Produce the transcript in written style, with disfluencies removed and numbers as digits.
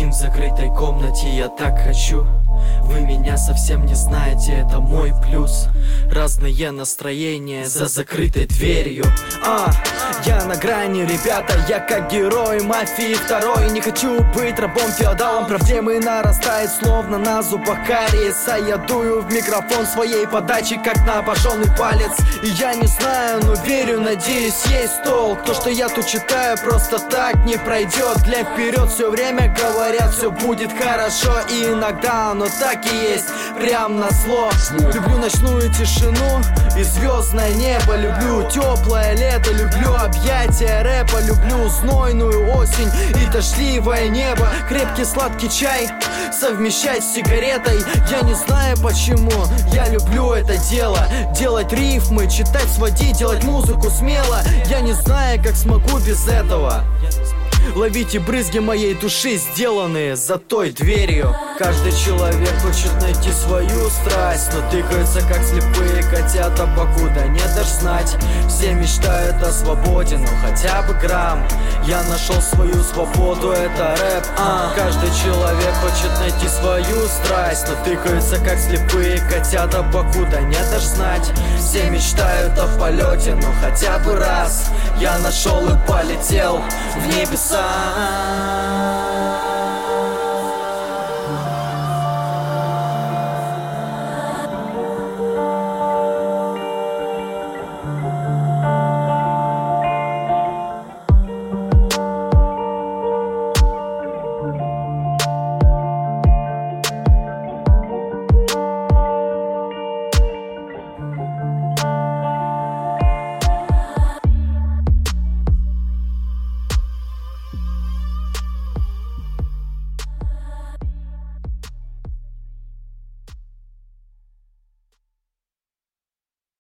один в закрытой комнате, я так хочу. Вы меня совсем не знаете, это мой плюс. Разные настроения за закрытой дверью. Я на грани, ребята, я как герой мафии второй. Не хочу быть рабом-феодалом, проблемы нарастает, словно на зубах кариеса. Я дую в микрофон своей подачи, как на обожженный палец. И я не знаю, но верю, надеюсь, есть толк. То, что я тут читаю, просто так не пройдет. Глянь вперед, все время говорят, все будет хорошо. И иногда оно так и есть, прям назло. Люблю ночную тишину и звездное небо. Люблю теплое лето, люблю объятия рэпа. Люблю знойную осень и дождливое небо. Крепкий сладкий чай совмещать с сигаретой. Я не знаю почему, я люблю это дело. Делать рифмы, читать, сводить, делать музыку смело. Я не знаю, как смогу без этого. Ловите брызги моей души, сделанные за той дверью. Каждый человек хочет найти свою страсть, но тыкаются как слепые котята, покуда не дашь знать. Все мечтают о свободе, но хотя бы грамм. Я нашел свою свободу, это рэп. Каждый человек хочет найти свою страсть, но тыкаются как слепые котята, покуда не дашь знать. Все мечтают о полете, но хотя бы раз. Я нашел и полетел в небеса.